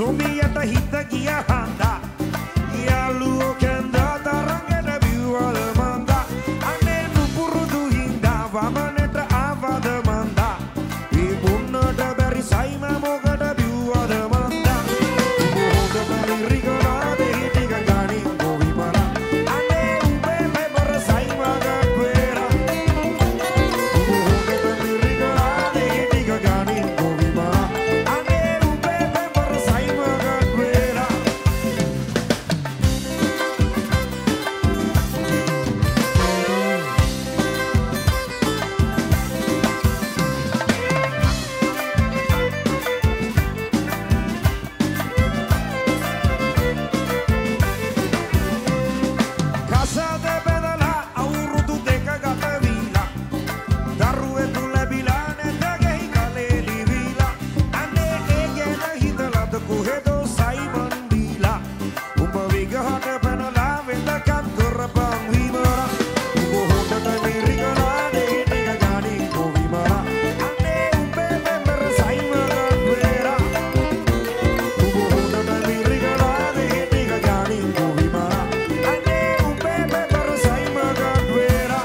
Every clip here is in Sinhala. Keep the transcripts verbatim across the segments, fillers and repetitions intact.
සුමියට හිත ගිය හන්දා යාළුවෝ කැන්දා තරංගෙට බිව්වද මන්දා අනේ නුපුරුදු හින්දා වමනට ආවද මන්දා මේ බොන්නට බැරි සයිම මොකට බිව්වද මන්දා හොඳට මිරිකලා දෙහි ටික ගනින් ගොවිමලා අනේ උඹේ මෙබර සයිම ගත්වේලා හොඳට මිරිකලා දෙහි ටික ගනින් ගොවිමලා අනේ උඹේ මෙබර සයිම ගත්වේලා කසාද බෙදලා අවුරුදු දෙක ගත වීලා දරුවෙකු ලැබිලා නැත ගෙයි කලේ ලිවිලා අනේ ඒ ගැන හිතලද කොහෙදෝ සයිමන් දීලා උඹ විගහට පැනලා වෙනකන් කරපන් විමලා උඹ හොඳට මිරිකලා දෙහි ටික ගනින් ගොවිමලා අනේ උඹේ මෙබර සයිම ගත්වේලා උඹ හොඳට මිරිකලා දෙහි ටික ගනින් ගොවිමලා අනේ උඹේ මෙබර සයිම ගත්වේලා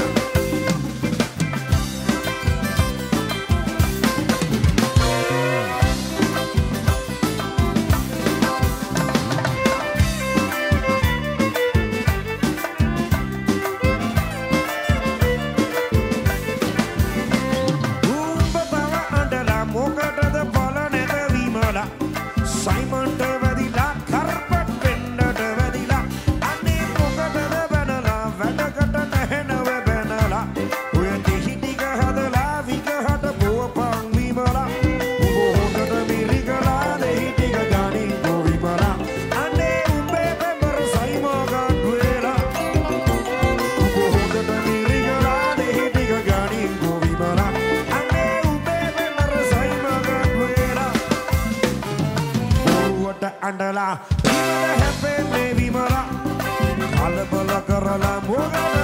උඹ තව අඬලා මොකටද බල නැත විමලා සයිමන්ට වැදිලා කරපත් වෙන්නට වැදිලා අනේ මොකටද බැනලා වැඩකට නැහැ නව බැනලා ඔය දෙහි ටික හදලා විගහට බොවපන් විමලා උඹ හොඳට මිරිකලා දෙහි ටික ගනින් ගොවිමලා අනේ උඹේ මෙබර සයිම ගත්වේලා උඹ හොඳට මිරිකලා දෙහි ටික ගනින් ගොවිමලා අනේ උඹේ මෙබර සයිම ගත්වේලා බොරුවට අඬලා ඉවර හැපෙන්නේ විමලා කලබල කරලා මොකද